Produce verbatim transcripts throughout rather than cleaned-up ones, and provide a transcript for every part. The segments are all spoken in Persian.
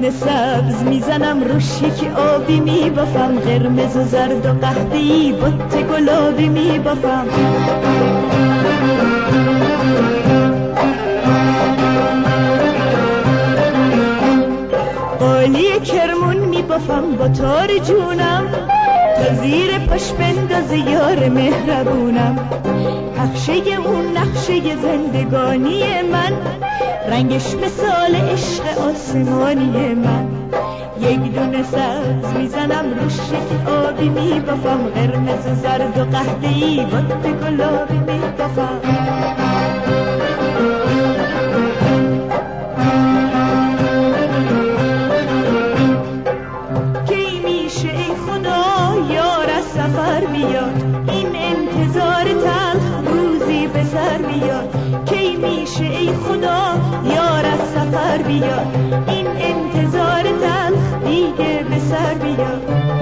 دونه سبز میزنم روش یکی آبی میبافم، قرمز و زرد و قهوه‌ای بوته گلابی میبافم. قالی کرمون میبافم با تار جونم، تا زیر پاش بندازه یار مهربونم. نقشه اون نقشه زندگانی من، رنگش مثال عشق آسمانی من. یک دونه سبز میزنم روش یک آبی میبافم، قرمز و زرد و قهوه‌ای بوته گلابی میبافم. کی میشه ای خدا یار از سفر بیاد، این انتظار تلخ روزی به سر بیاد. کی میشه ای خدا یار از سفر بیاد، این انتظار تلخ دیگه به سر بیاد.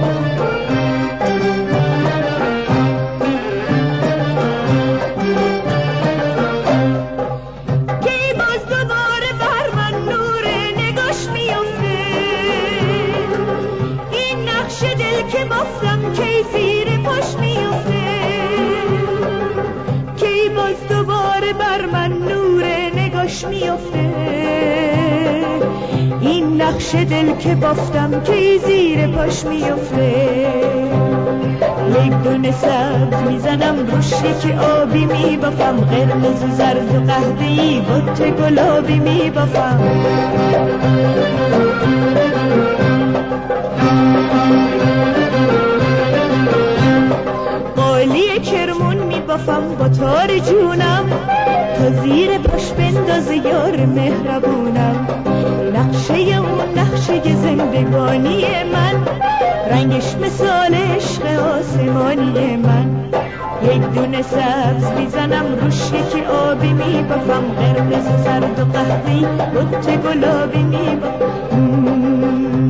کی باز دوباره بر من نور نگاش میفته، این نقش دل که بافتم کی زیر پاش میفته. کی باز دوباره بر من نور نگاش میفته، این نقش دل که بافتم کی زیر پاش میفته. یک دونه سبز میزنم روش یکی آبی میبافم، قرمز و زرد و قهوه‌ای بوته گلابی میبافم. قالی کرمون میبافم با تار جونم، تا زیر پاش بندازه یار مهربونم. نقشه اون نقشه زندگانی من، رنگش مثال عشق آسمانی من. یک دونه سبز میزنم روش یکی آبی میبافم، قرمز و زرد و قهوه‌ای بوته گلابی میبافم.